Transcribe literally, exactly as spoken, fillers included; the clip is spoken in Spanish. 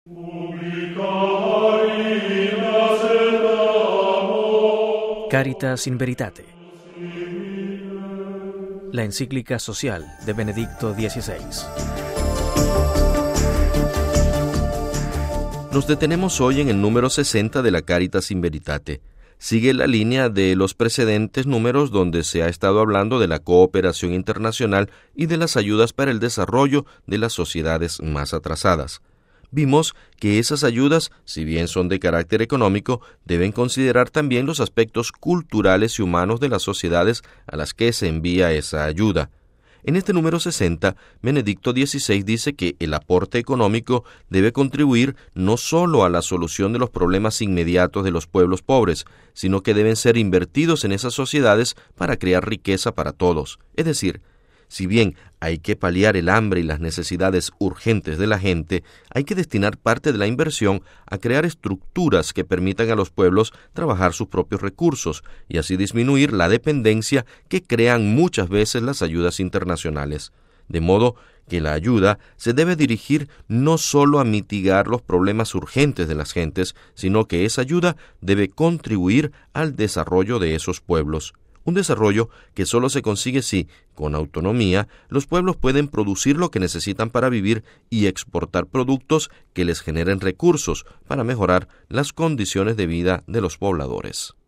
Caritas in Veritate, la encíclica social de Benedicto dieciséis. Nos detenemos hoy en el número sesenta de la Caritas in Veritate. Sigue la línea de los precedentes números donde se ha estado hablando de la cooperación internacional y de las ayudas para el desarrollo de las sociedades más atrasadas. Vimos que esas ayudas, si bien son de carácter económico, deben considerar también los aspectos culturales y humanos de las sociedades a las que se envía esa ayuda. En este número sesenta, Benedicto dieciséis dice que el aporte económico debe contribuir no solo a la solución de los problemas inmediatos de los pueblos pobres, sino que deben ser invertidos en esas sociedades para crear riqueza para todos. Es decir, si bien hay que paliar el hambre y las necesidades urgentes de la gente, hay que destinar parte de la inversión a crear estructuras que permitan a los pueblos trabajar sus propios recursos y así disminuir la dependencia que crean muchas veces las ayudas internacionales. De modo que la ayuda se debe dirigir no solo a mitigar los problemas urgentes de las gentes, sino que esa ayuda debe contribuir al desarrollo de esos pueblos. Un desarrollo que solo se consigue si, con autonomía, los pueblos pueden producir lo que necesitan para vivir y exportar productos que les generen recursos para mejorar las condiciones de vida de los pobladores.